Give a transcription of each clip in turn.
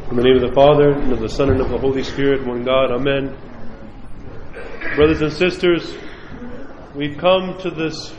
In the name of the Father, and of the Son, and of the Holy Spirit, one God, Amen. Brothers and sisters, we've come to this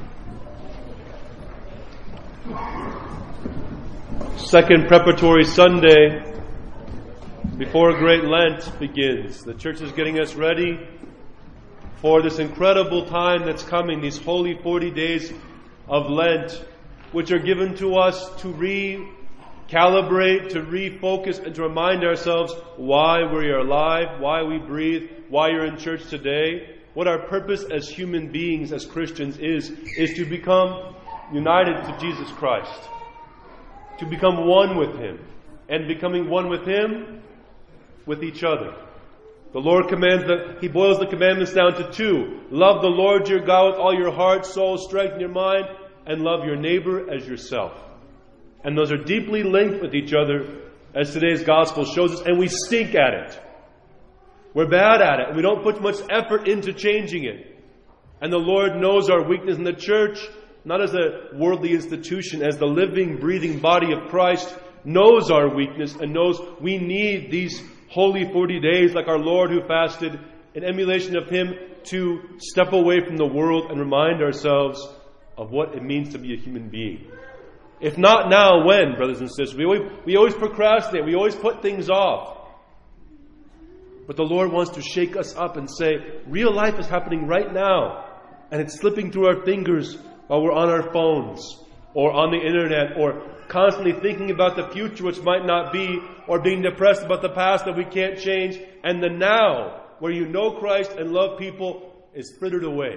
second preparatory Sunday before Great Lent begins. The church is getting us ready for this incredible time that's coming, these holy 40 days of Lent, which are given to us to recalibrate, to refocus, and to remind ourselves why we are alive, why we breathe, why you're in church today. What our purpose as human beings, as Christians, is to become united to Jesus Christ, to become one with Him, and becoming one with Him, with each other. The Lord commands that He boils the commandments down to two. Love the Lord your God with all your heart, soul, strength, and your mind, and love your neighbor as yourself. And those are deeply linked with each other, as today's gospel shows us, and we stink at it. We're bad at it, and we don't put much effort into changing it. And the Lord knows our weakness in the church, not as a worldly institution, as the living, breathing body of Christ, knows our weakness and knows we need these holy 40 days, like our Lord who fasted, in emulation of Him, to step away from the world and remind ourselves of what it means to be a human being. If not now, when, brothers and sisters? We always procrastinate. We always put things off. But the Lord wants to shake us up and say, real life is happening right now. And it's slipping through our fingers while we're on our phones or on the internet or constantly thinking about the future which might not be, or being depressed about the past that we can't change. And the now, where you know Christ and love people, is frittered away.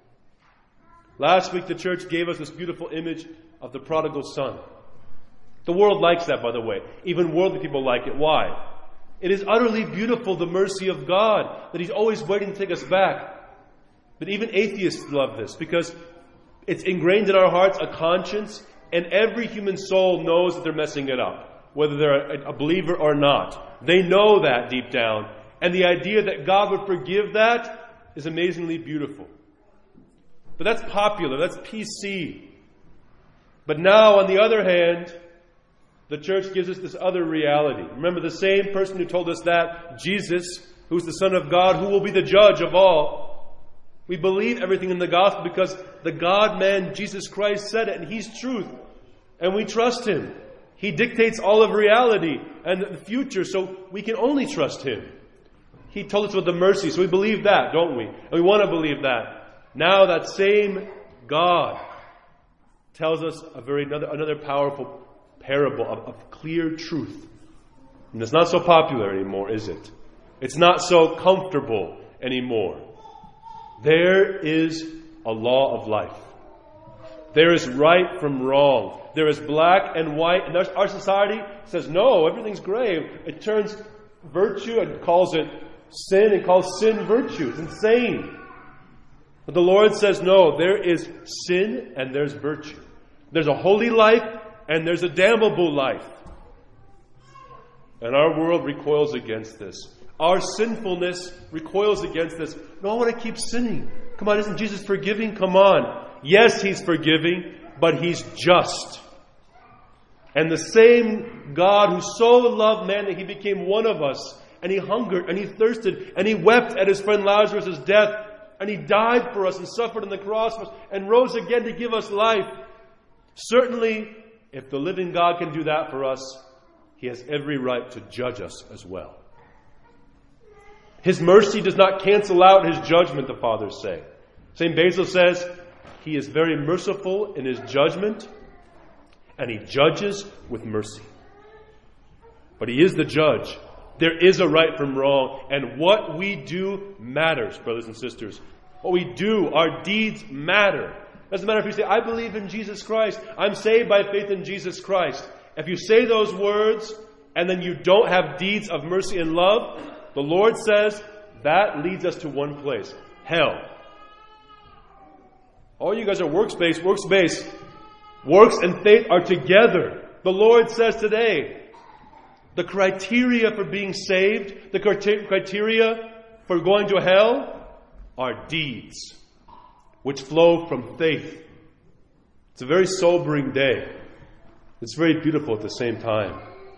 Last week the church gave us this beautiful image of the prodigal son. The world likes that, by the way. Even worldly people like it. Why? It is utterly beautiful, the mercy of God, that He's always waiting to take us back. But even atheists love this, because it's ingrained in our hearts a conscience, and every human soul knows that they're messing it up, whether they're a believer or not. They know that deep down. And the idea that God would forgive that is amazingly beautiful. But that's popular, that's PC. But now, on the other hand, the church gives us this other reality. Remember, the same person who told us that, Jesus, who's the Son of God, who will be the judge of all. We believe everything in the gospel because the God-man, Jesus Christ, said it, and He's truth. And we trust Him. He dictates all of reality and the future, so we can only trust Him. He told us about the mercy, so we believe that, don't we? And we want to believe that. Now that same God tells us another powerful parable of clear truth. And it's not so popular anymore, is it? It's not so comfortable anymore. There is a law of life. There is right from wrong. There is black and white. And our society says, no, everything's gray. It turns virtue and calls it sin and calls sin virtue. It's insane. But the Lord says, no, there is sin and there's virtue. There's a holy life and there's a damnable life. And our world recoils against this. Our sinfulness recoils against this. No, I want to keep sinning. Come on, isn't Jesus forgiving? Come on. Yes, He's forgiving, but He's just. And the same God who so loved man that He became one of us, and He hungered and He thirsted and He wept at His friend Lazarus' death, and He died for us and suffered on the cross for us and rose again to give us life. Certainly, if the living God can do that for us, He has every right to judge us as well. His mercy does not cancel out His judgment, the Fathers say. St. Basil says, He is very merciful in His judgment, and He judges with mercy. But He is the judge. There is a right from wrong, and what we do matters, brothers and sisters. What we do, our deeds matter. Doesn't matter if you say, I believe in Jesus Christ. I'm saved by faith in Jesus Christ. If you say those words, and then you don't have deeds of mercy and love, the Lord says that leads us to one place, hell. All you guys are works-based. Works and faith are together. The Lord says today, the criteria for being saved, the criteria for going to hell, are deeds, which flow from faith. It's a very sobering day. It's very beautiful at the same time.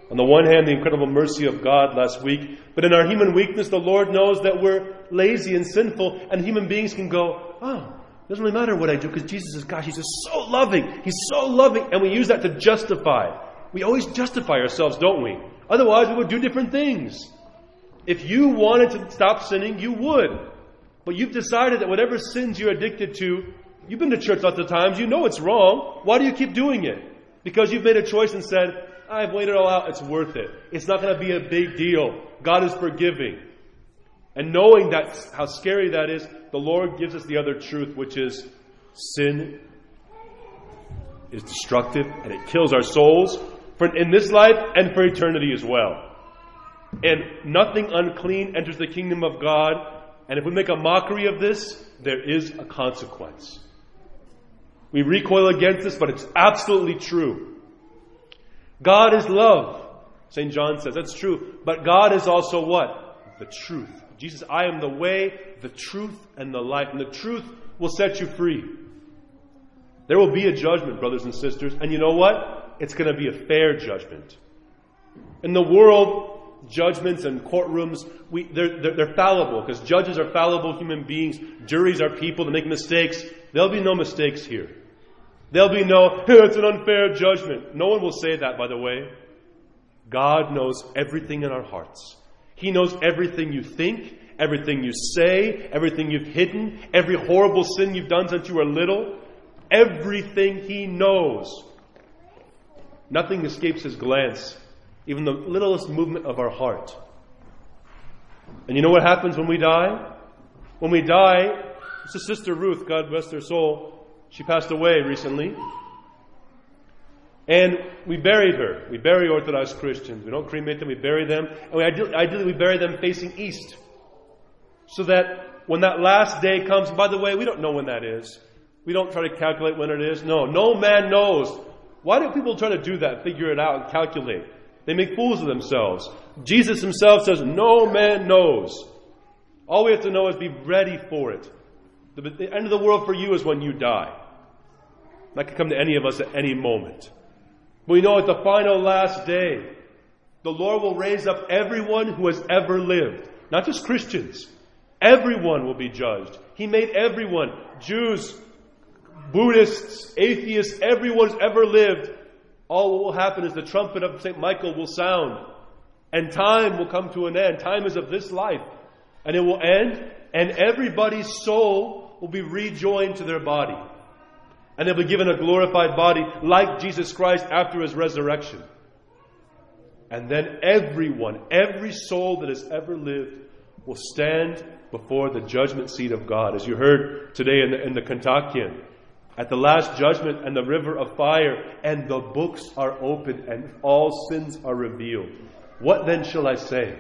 On the one hand, the incredible mercy of God last week, but in our human weakness, the Lord knows that we're lazy and sinful, and human beings can go, oh, it doesn't really matter what I do, because Jesus is, gosh, He's just so loving. He's so loving, and we use that to justify. We always justify ourselves, don't we? Otherwise, we would do different things. If you wanted to stop sinning, you would. But you've decided that whatever sins you're addicted to, you've been to church lots of times, you know it's wrong. Why do you keep doing it? Because you've made a choice and said, I've weighed it all out, it's worth it. It's not going to be a big deal. God is forgiving. And knowing that how scary that is, the Lord gives us the other truth, which is sin is destructive and it kills our souls in this life and for eternity as well. And nothing unclean enters the kingdom of God. And if we make a mockery of this, there is a consequence. We recoil against this, but it's absolutely true. God is love, St. John says. That's true. But God is also what? The truth. Jesus, I am the way, the truth, and the life. And the truth will set you free. There will be a judgment, brothers and sisters. And you know what? It's going to be a fair judgment. In the world, judgments and courtrooms, they're fallible, because judges are fallible human beings. Juries are people that make mistakes. There'll be no mistakes here. There'll be no, it's an unfair judgment. No one will say that, by the way. God knows everything in our hearts. He knows everything you think, everything you say, everything you've hidden, every horrible sin you've done since you were little. Everything He knows. Nothing escapes His glance, even the littlest movement of our heart. And you know what happens when we die? When we die, it's a Sister Ruth, God rest her soul. She passed away recently. And we buried her. We bury Orthodox Christians. We don't cremate them, we bury them. And ideally we bury them facing east. So that when that last day comes, by the way, we don't know when that is. We don't try to calculate when it is. No man knows. Why do people try to do that, figure it out and calculate? They make fools of themselves. Jesus Himself says, no man knows. All we have to know is be ready for it. The end of the world for you is when you die. That could come to any of us at any moment. We know at the final last day, the Lord will raise up everyone who has ever lived. Not just Christians. Everyone will be judged. He made everyone. Jews, Buddhists, atheists, everyone who's ever lived. All what will happen is the trumpet of St. Michael will sound. And time will come to an end. Time is of this life. And it will end. And everybody's soul will be rejoined to their body. And they'll be given a glorified body like Jesus Christ after His resurrection. And then everyone, every soul that has ever lived will stand before the judgment seat of God. As you heard today in the Kontakion, at the last judgment and the river of fire, and the books are opened and all sins are revealed. What then shall I say?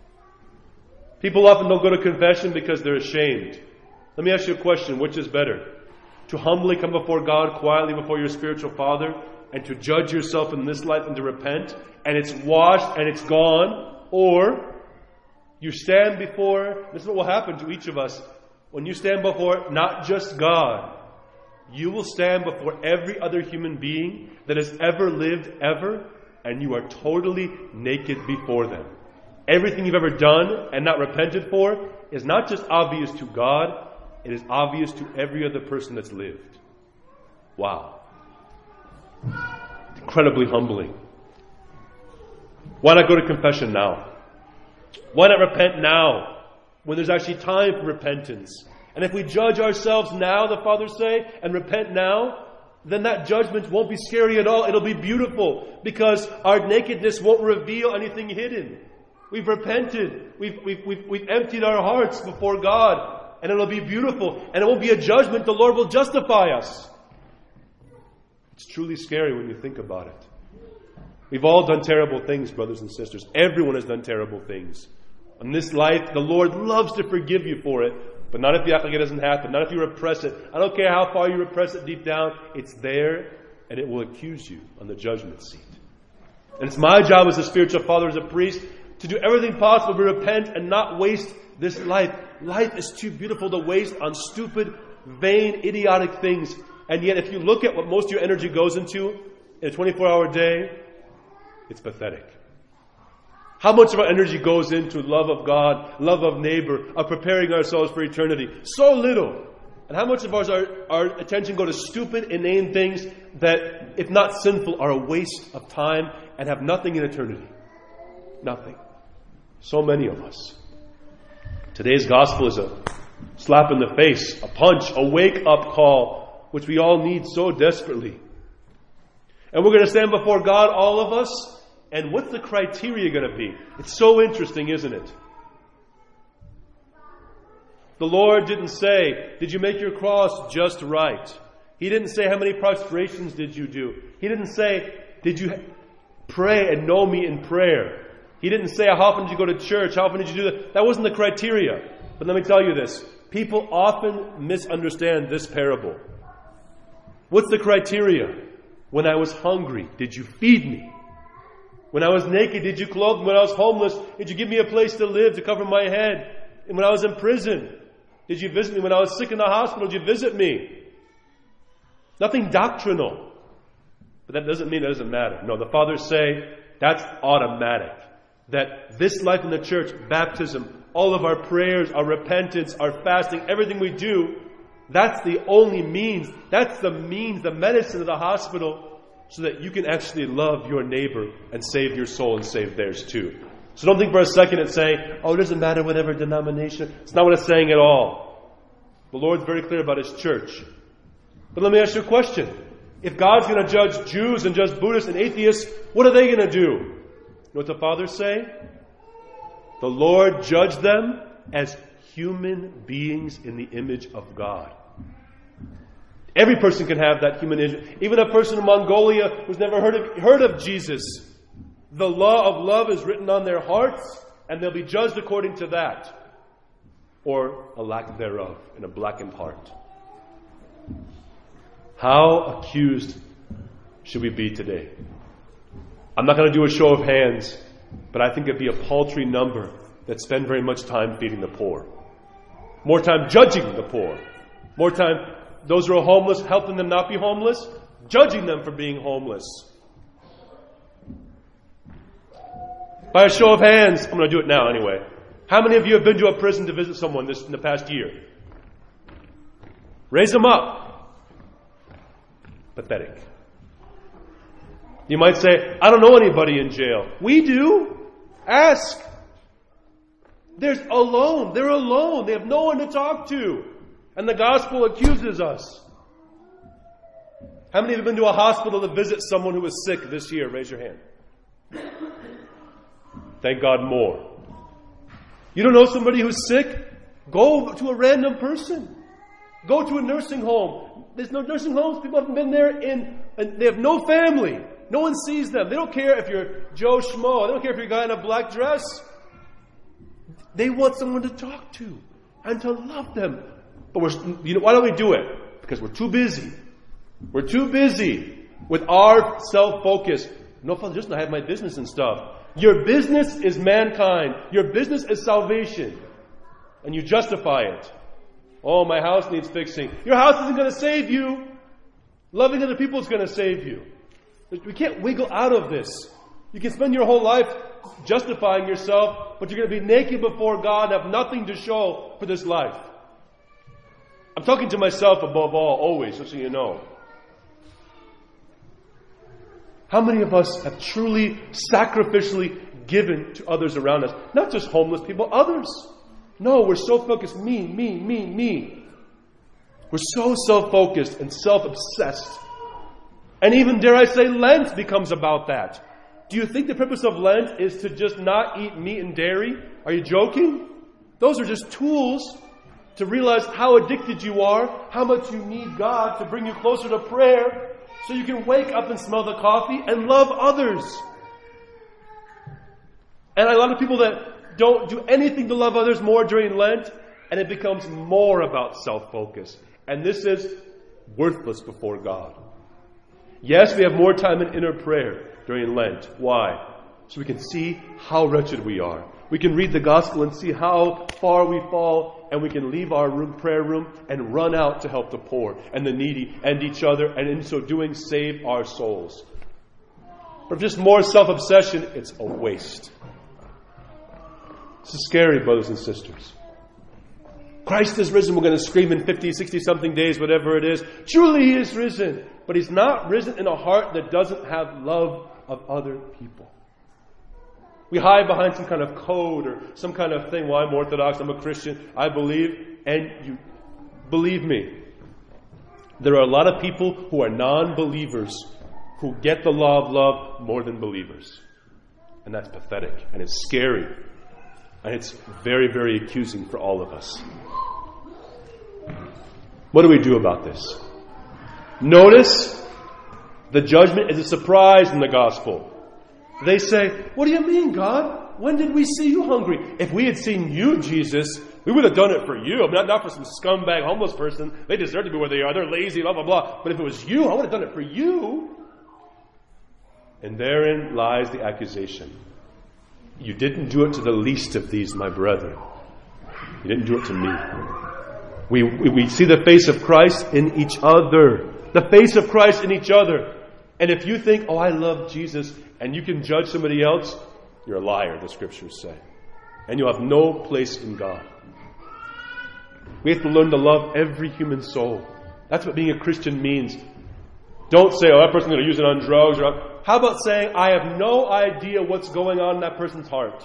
People often don't go to confession because they're ashamed. Let me ask you a question. Which is better? To humbly come before God quietly before your spiritual Father and to judge yourself in this life and to repent and it's washed and it's gone? Or you stand before, this is what will happen to each of us, when you stand before not just God, you will stand before every other human being that has ever lived ever, and you are totally naked before them. Everything you've ever done and not repented for is not just obvious to God, it is obvious to every other person that's lived. Wow. Incredibly humbling. Why not go to confession now? Why not repent now, when there's actually time for repentance? And if we judge ourselves now, the Fathers say, and repent now, then that judgment won't be scary at all. It'll be beautiful, because our nakedness won't reveal anything hidden. We've repented. We've emptied our hearts before God. And it'll be beautiful. And it won't be a judgment. The Lord will justify us. It's truly scary when you think about it. We've all done terrible things, brothers and sisters. Everyone has done terrible things. In this life, the Lord loves to forgive you for it. But not if you act like it doesn't happen. Not if you repress it. I don't care how far you repress it deep down. It's there. And it will accuse you on the judgment seat. And it's my job as a spiritual father, as a priest, to do everything possible to repent and not waste this life. Life is too beautiful to waste on stupid, vain, idiotic things. And yet if you look at what most of your energy goes into in a 24-hour day, it's pathetic. How much of our energy goes into love of God, love of neighbor, of preparing ourselves for eternity? So little. And how much of our attention go to stupid, inane things that, if not sinful, are a waste of time and have nothing in eternity? Nothing. So many of us. Today's gospel is a slap in the face, a punch, a wake-up call, which we all need so desperately. And we're going to stand before God, all of us, and what's the criteria going to be? It's so interesting, isn't it? The Lord didn't say, did you make your cross just right? He didn't say, how many prostrations did you do? He didn't say, did you pray and know me in prayer? He didn't say, how often did you go to church? How often did you do that? That wasn't the criteria. But let me tell you this. People often misunderstand this parable. What's the criteria? When I was hungry, did you feed me? When I was naked, did you clothe me? When I was homeless, did you give me a place to live, to cover my head? And when I was in prison, did you visit me? When I was sick in the hospital, did you visit me? Nothing doctrinal. But that doesn't mean it doesn't matter. No, the fathers say that's automatic. That this life in the church, baptism, all of our prayers, our repentance, our fasting, everything we do, that's the only means. That's the means, the medicine of the hospital, so that you can actually love your neighbor and save your soul and save theirs too. So don't think for a second it's saying, oh, it doesn't matter whatever denomination. It's not what it's saying at all. The Lord's very clear about His church. But let me ask you a question. If God's going to judge Jews and judge Buddhists and atheists, what are they going to do? You know what the fathers say? The Lord judged them as human beings in the image of God. Every person can have that human image. Even a person in Mongolia who's never heard of Jesus. The law of love is written on their hearts, and they'll be judged according to that. Or a lack thereof in a blackened heart. How accused should we be today? I'm not going to do a show of hands, but I think it'd be a paltry number that spend very much time feeding the poor. More time judging the poor. More time those who are homeless, helping them not be homeless, judging them for being homeless. By a show of hands, I'm going to do it now anyway. How many of you have been to a prison to visit someone in the past year? Raise them up. Pathetic. You might say, I don't know anybody in jail. We do. Ask. They're alone. They're alone. They have no one to talk to. And the gospel accuses us. How many have been to a hospital to visit someone who was sick this year? Raise your hand. Thank God more. You don't know somebody who's sick? Go to a random person. Go to a nursing home. There's no nursing homes. People haven't been there and they have no family. No one sees them. They don't care if you're Joe Schmo. They don't care if you're a guy in a black dress. They want someone to talk to and to love them. But why don't we do it? Because we're too busy. We're too busy with our self-focus. No, Father, just I have my business and stuff. Your business is mankind. Your business is salvation. And you justify it. Oh, my house needs fixing. Your house isn't going to save you. Loving other people is going to save you. We can't wiggle out of this. You can spend your whole life justifying yourself, but you're going to be naked before God and have nothing to show for this life. I'm talking to myself above all, always, just so you know. How many of us have truly, sacrificially given to others around us? Not just homeless people, others. No, we're so focused, me. We're so self-focused and self-obsessed. And even, dare I say, Lent becomes about that. Do you think the purpose of Lent is to just not eat meat and dairy? Are you joking? Those are just tools to realize how addicted you are, how much you need God to bring you closer to prayer, so you can wake up and smell the coffee and love others. And a lot of people that don't do anything to love others more during Lent, and it becomes more about self-focus. And this is worthless before God. Yes, we have more time in inner prayer during Lent. Why? So we can see how wretched we are. We can read the gospel and see how far we fall, and we can leave our prayer room and run out to help the poor and the needy and each other, and in so doing save our souls. But just more self-obsession, it's a waste. This is scary, brothers and sisters. Christ is risen. We're going to scream in 50, 60-something days, whatever it is. Truly He is risen. But He's not risen in a heart that doesn't have love of other people. We hide behind some kind of code or some kind of thing. Well, I'm Orthodox, I'm a Christian, I believe. And you believe me, there are a lot of people who are non-believers who get the law of love more than believers. And that's pathetic. And it's scary. And it's very, very accusing for all of us. What do we do about this? Notice the judgment is a surprise in the gospel. They say, what do you mean, God? When did we see you hungry? If we had seen you, Jesus, we would have done it for you. I mean, not for some scumbag homeless person. They deserve to be where they are. They're lazy, blah, blah, blah. But if it was you, I would have done it for you. And therein lies the accusation. You didn't do it to the least of these, my brethren. You didn't do it to me. We see the face of Christ in each other. The face of Christ in each other. And if you think, oh, I love Jesus, and you can judge somebody else, you're a liar, the Scriptures say. And you'll have no place in God. We have to learn to love every human soul. That's what being a Christian means. Don't say, oh, that person's going to use it on drugs. How about saying, I have no idea what's going on in that person's heart.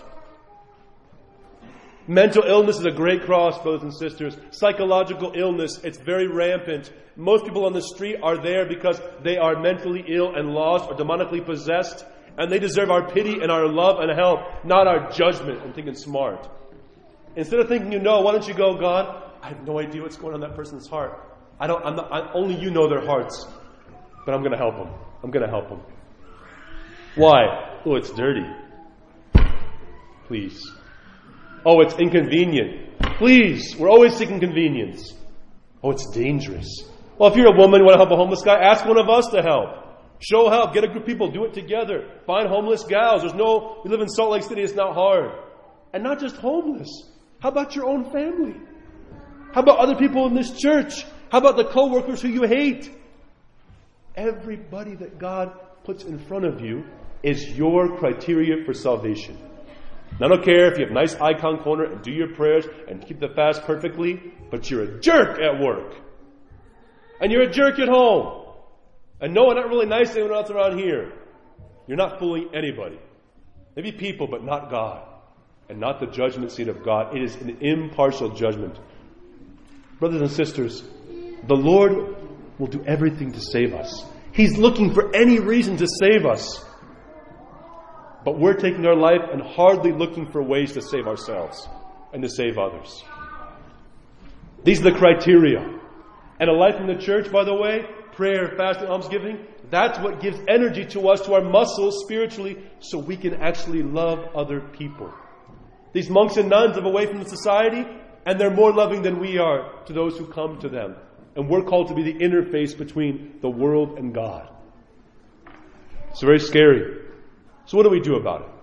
Mental illness is a great cross, brothers and sisters. Psychological illness, it's very rampant. Most people on the street are there because they are mentally ill and lost or demonically possessed. And they deserve our pity and our love and help, not our judgment and thinking smart. Instead of thinking you know, why don't you go, God, I have no idea what's going on in that person's heart. Only you know their hearts. But I'm going to help them. I'm going to help them. Why? Oh, it's dirty. Please. Oh, it's inconvenient. Please. We're always seeking convenience. Oh, it's dangerous. Well, if you're a woman, you want to help a homeless guy, ask one of us to help. Show help. Get a group of people. Do it together. Find homeless gals. We live in Salt Lake City. It's not hard. And not just homeless. How about your own family? How about other people in this church? How about the co-workers who you hate? Everybody that God puts in front of you is your criteria for salvation. And I don't care if you have a nice icon corner and do your prayers and keep the fast perfectly, but you're a jerk at work. And you're a jerk at home. And no, I'm not really nice to anyone else around here. You're not fooling anybody. Maybe people, but not God. And not the judgment seat of God. It is an impartial judgment. Brothers and sisters, the Lord will do everything to save us. He's looking for any reason to save us. But we're taking our life and hardly looking for ways to save ourselves and to save others. These are the criteria. And a life in the church, by the way, prayer, fasting, almsgiving, that's what gives energy to us, to our muscles spiritually, so we can actually love other people. These monks and nuns live away from the society, and they're more loving than we are to those who come to them. And we're called to be the interface between the world and God. It's very scary. So what do we do about it?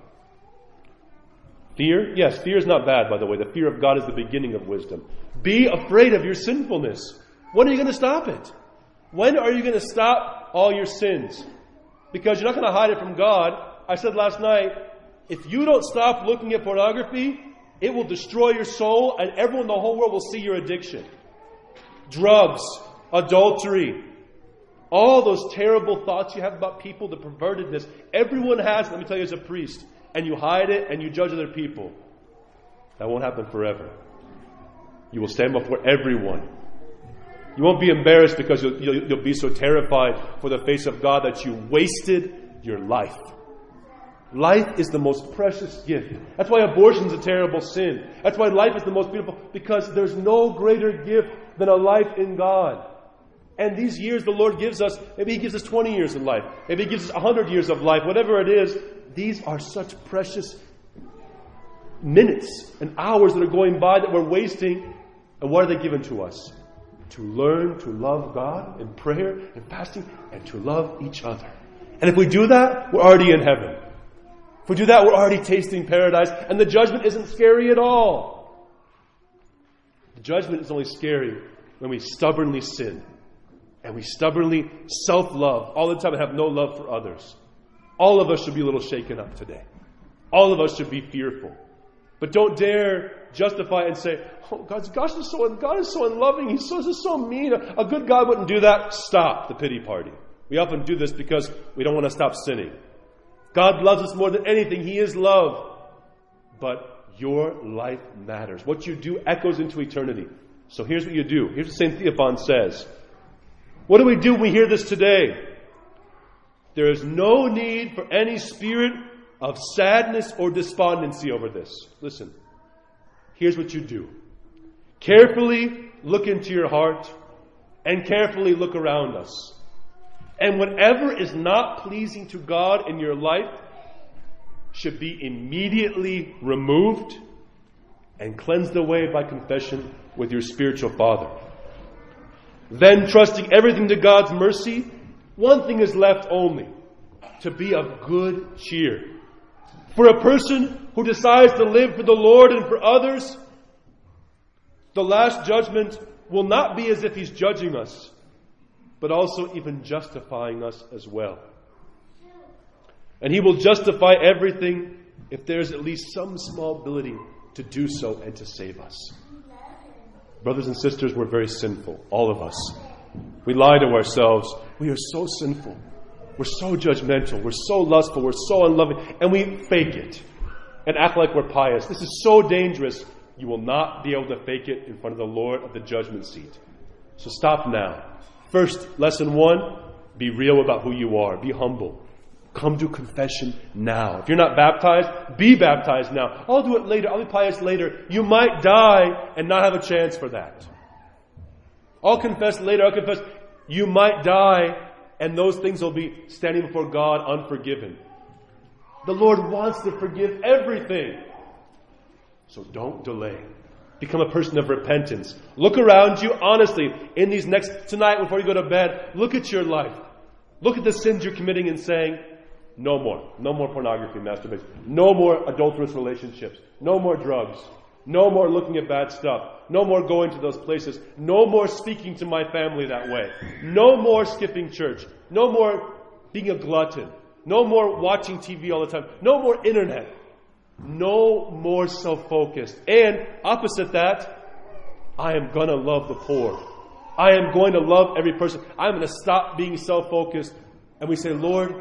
Fear? Yes, fear is not bad, by the way. The fear of God is the beginning of wisdom. Be afraid of your sinfulness. When are you going to stop it? When are you going to stop all your sins? Because you're not going to hide it from God. I said last night, if you don't stop looking at pornography, it will destroy your soul, and everyone in the whole world will see your addiction. Drugs, adultery, all those terrible thoughts you have about people, the pervertedness. Everyone has, let me tell you as a priest, and you hide it and you judge other people. That won't happen forever. You will stand before everyone. You won't be embarrassed because you'll be so terrified for the face of God that you wasted your life. Life is the most precious gift. That's why abortion is a terrible sin. That's why life is the most beautiful, because there's no greater gift than a life in God. And these years the Lord gives us, maybe He gives us 20 years of life. Maybe He gives us 100 years of life. Whatever it is, these are such precious minutes and hours that are going by that we're wasting. And what are they given to us? To learn to love God in prayer and fasting and to love each other. And if we do that, we're already in heaven. If we do that, we're already tasting paradise. And the judgment isn't scary at all. The judgment is only scary when we stubbornly sin. And we stubbornly self-love all the time and have no love for others. All of us should be a little shaken up today. All of us should be fearful. But don't dare justify it and say, oh, God is so unloving. He's so mean. A good God wouldn't do that. Stop the pity party. We often do this because we don't want to stop sinning. God loves us more than anything. He is love. But your life matters. What you do echoes into eternity. So here's what you do. Here's what St. Theophan says. What do we do when we hear this today? There is no need for any spirit of sadness or despondency over this. Listen. Here's what you do. Carefully look into your heart and carefully look around us. And whatever is not pleasing to God in your life should be immediately removed and cleansed away by confession with your spiritual father. Then, trusting everything to God's mercy, one thing is left only: to be of good cheer. For a person who decides to live for the Lord and for others, the last judgment will not be as if He's judging us, but also even justifying us as well. And He will justify everything if there's at least some small ability to do so and to save us. Brothers and sisters, we're very sinful, all of us. We lie to ourselves. We are so sinful. We're so judgmental. We're so lustful. We're so unloving. And we fake it and act like we're pious. This is so dangerous. You will not be able to fake it in front of the Lord of the judgment seat. So stop now. First, lesson 1, be real about who you are. Be humble. Come to confession now. If you're not baptized, be baptized now. I'll do it later. I'll be pious later. You might die and not have a chance for that. I'll confess later. I'll confess. You might die and those things will be standing before God unforgiven. The Lord wants to forgive everything. So don't delay. Become a person of repentance. Look around you honestly in these tonight before you go to bed. Look at your life. Look at the sins you're committing and saying, no more. No more pornography, masturbation. No more adulterous relationships. No more drugs. No more looking at bad stuff. No more going to those places. No more speaking to my family that way. No more skipping church. No more being a glutton. No more watching TV all the time. No more internet. No more self-focused. And opposite that, I am going to love the poor. I am going to love every person. I'm going to stop being self-focused. And we say, Lord,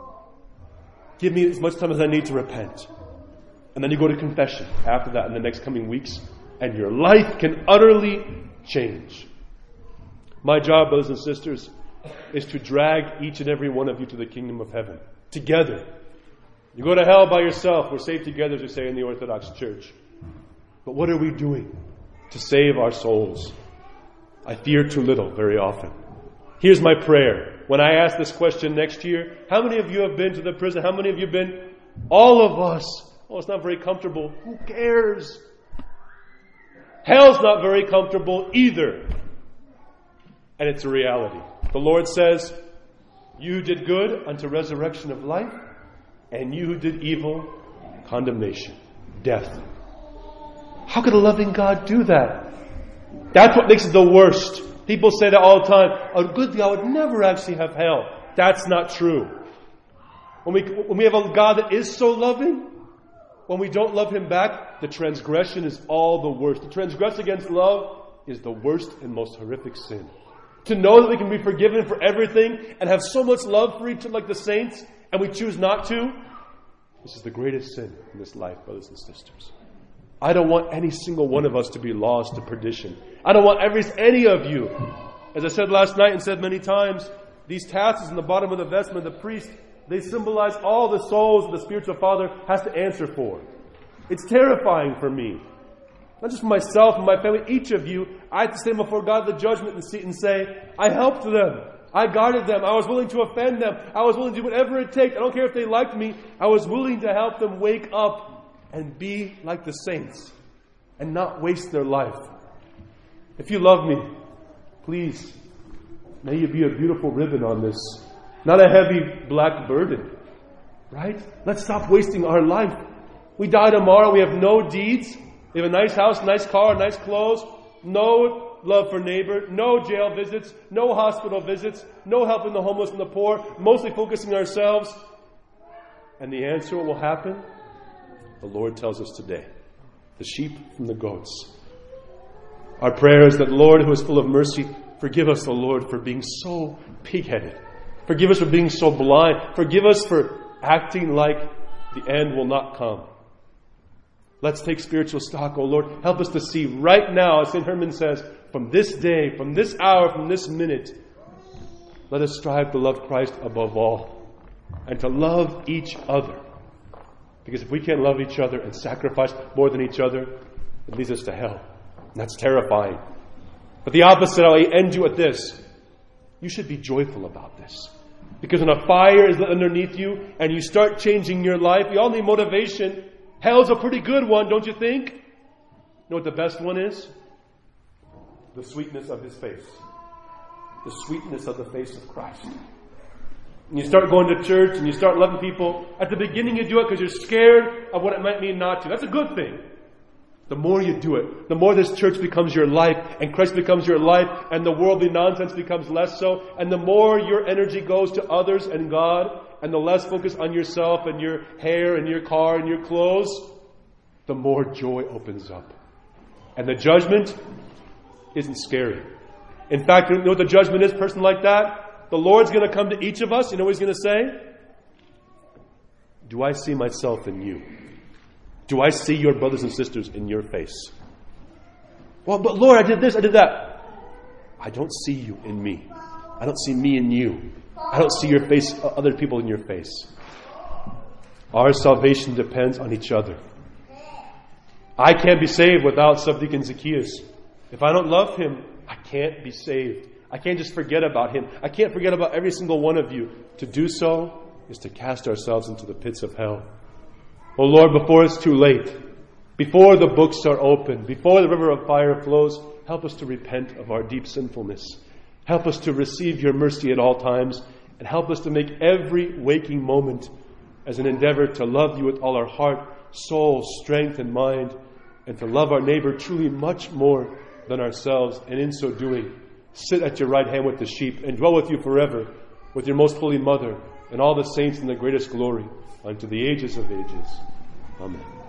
give me as much time as I need to repent. And then you go to confession after that in the next coming weeks. And your life can utterly change. My job, brothers and sisters, is to drag each and every one of you to the kingdom of heaven. Together. You go to hell by yourself. We're saved together, as we say in the Orthodox Church. But what are we doing to save our souls? I fear too little very often. Here's my prayer. When I ask this question next year, how many of you have been to the prison? How many of you have been? All of us. Oh, it's not very comfortable. Who cares? Hell's not very comfortable either. And it's a reality. The Lord says, you who did good unto resurrection of life, and you who did evil, condemnation, death. How could a loving God do that? That's what makes it the worst. People say that all the time. A good God would never actually have hell. That's not true. When we have a God that is so loving, when we don't love Him back, the transgression is all the worst. To transgress against love is the worst and most horrific sin. To know that we can be forgiven for everything and have so much love for each other like the saints, and we choose not to, this is the greatest sin in this life, brothers and sisters. I don't want any single one of us to be lost to perdition. I don't want any of you. As I said last night and said many times, these tassels in the bottom of the vestment of the priest, they symbolize all the souls that the spiritual father has to answer for. It's terrifying for me. Not just for myself and my family, each of you. I have to stand before God the judgment seat and say, I helped them. I guarded them. I was willing to offend them. I was willing to do whatever it takes. I don't care if they liked me. I was willing to help them wake up and be like the saints and not waste their life. If you love me, please, may you be a beautiful ribbon on this, not a heavy black burden. Right? Let's stop wasting our life. We die tomorrow. We have no deeds. We have a nice house, nice car, nice clothes, no love for neighbor, no jail visits, no hospital visits, no helping the homeless and the poor, mostly focusing on ourselves. And the answer, what will happen? The Lord tells us today. the sheep from the goats. Our prayer is that, Lord, who is full of mercy, forgive us, O Lord, for being so pig-headed. Forgive us for being so blind. Forgive us for acting like the end will not come. Let's take spiritual stock, O Lord. Help us to see right now, as St. Herman says, from this day, from this hour, from this minute, let us strive to love Christ above all and to love each other. Because if we can't love each other and sacrifice more than each other, it leads us to hell. And that's terrifying. But the opposite, I'll end you at this. You should be joyful about this. Because when a fire is lit underneath you and you start changing your life, we all need motivation. Hell's a pretty good one, don't you think? You know what the best one is? The sweetness of His face. The sweetness of the face of Christ. And you start going to church and you start loving people. At the beginning you do it because you're scared of what it might mean not to. That's a good thing. The more you do it, the more this church becomes your life and Christ becomes your life and the worldly nonsense becomes less so. And the more your energy goes to others and God and the less focus on yourself and your hair and your car and your clothes, the more joy opens up. And the judgment isn't scary. In fact, you know what the judgment is, person like that? The Lord's going to come to each of us. You know what He's going to say? Do I see myself in you? Do I see your brothers and sisters in your face? Well, but Lord, I did this, I did that. I don't see you in me. I don't see me in you. I don't see your face, other people in your face. Our salvation depends on each other. I can't be saved without Subdeacon Zacchaeus. If I don't love him, I can't be saved. I can't just forget about him. I can't forget about every single one of you. To do so is to cast ourselves into the pits of hell. Oh Lord, before it's too late, before the books are open, before the river of fire flows, help us to repent of our deep sinfulness. Help us to receive your mercy at all times, and help us to make every waking moment as an endeavor to love you with all our heart, soul, strength, and mind, and to love our neighbor truly much more than ourselves, and in so doing, sit at your right hand with the sheep and dwell with you forever with your most holy mother and all the saints in the greatest glory unto the ages of ages. Amen.